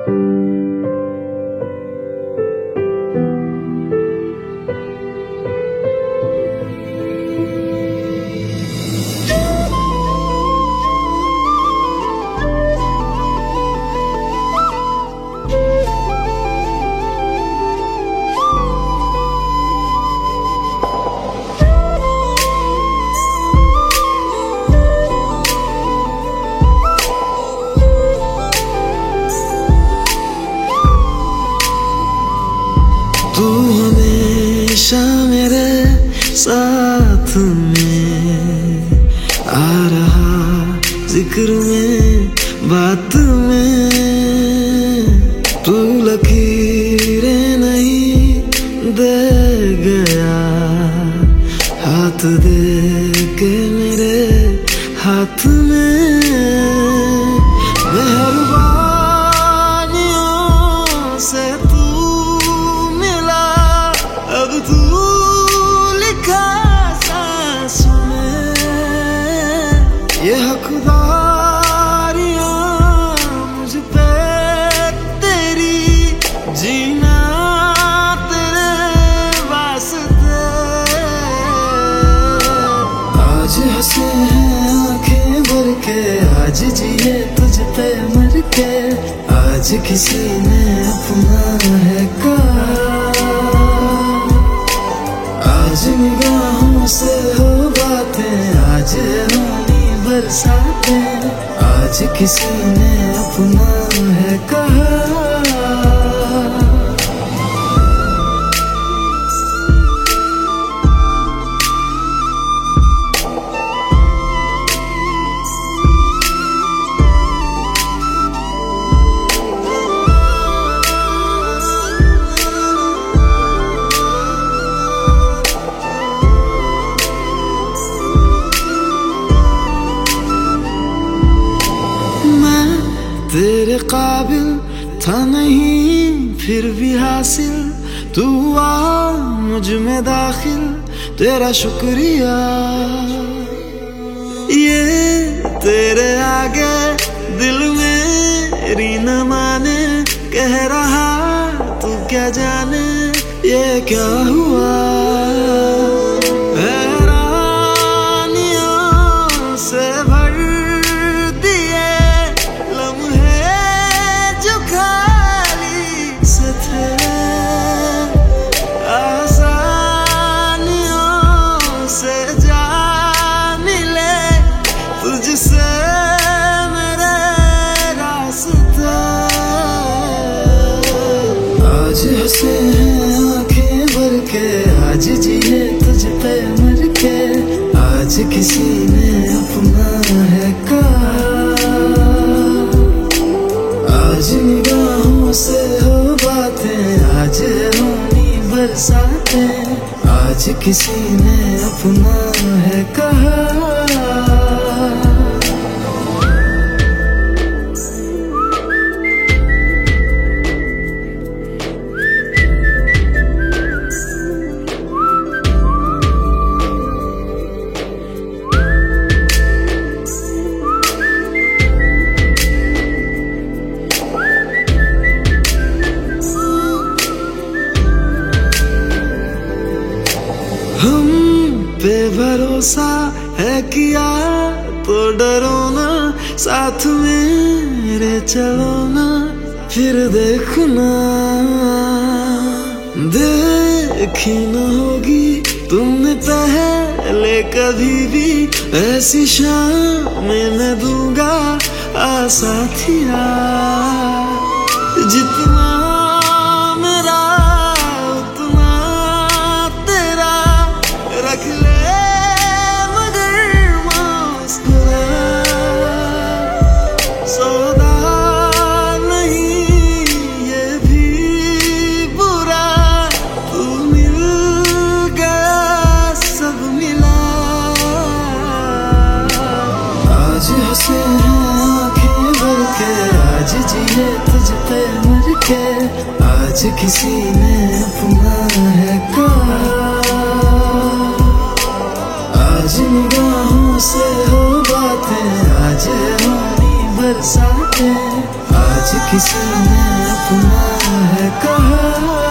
तू हमेशा मेरे साथ में आ रहा, जिक्र में बात में। तू लकीरें नहीं दे गया, हाथ दे के मेरे हाथ में। मेहरबानियों से तू लिखा सांसों में, ये हकदारियां मुझ पे तेरी, जीना तेरे वास्ते। आज हंसे हैं आंखें भर के, आज जिए तुझ पे मर के। आज किसी ने अपना है कहा, आज निगाहों से हो बातें, आज होनी बरसातें। आज किसी ने अपना है कहा। तेरे काबिल था नहीं फिर भी हासिल, तू आ मुझ में दाखिल, तेरा शुक्रिया। ये तेरे आगे दिल मेरी न माने, कह रहा तू क्या जाने ये क्या हुआ। हैरानियों से भर तुझसे मेरे रास्ते। आज हंसे हैं आंखें भर के, आज जिए तुझ पे मर के। आज किसी ने अपना है कहा, आज निगाहों से हो बातें, आज होनी बरसातें। आज किसी ने अपना है कहा। हम पे भरोसा है किया तो डरो ना, साथ मेरे चलो ना, फिर देखना। देखी न होगी तुमने पहले कभी भी, ऐसी शाम मैं दूंगा आसाथिया। जितना मेरा उतना तेरा, रख ले मगर मुस्कुरा। सौदा नहीं ये भी बुरा, तू मिल गया सब मिला। आज हंसे हैं आंखें भर के, आज जिए तुझ पे मर के। आज किसी ने अपना है कहा, आज निगाहों से हो बातें, आज होनी बरसातें। आज किसी ने अपना है कहा।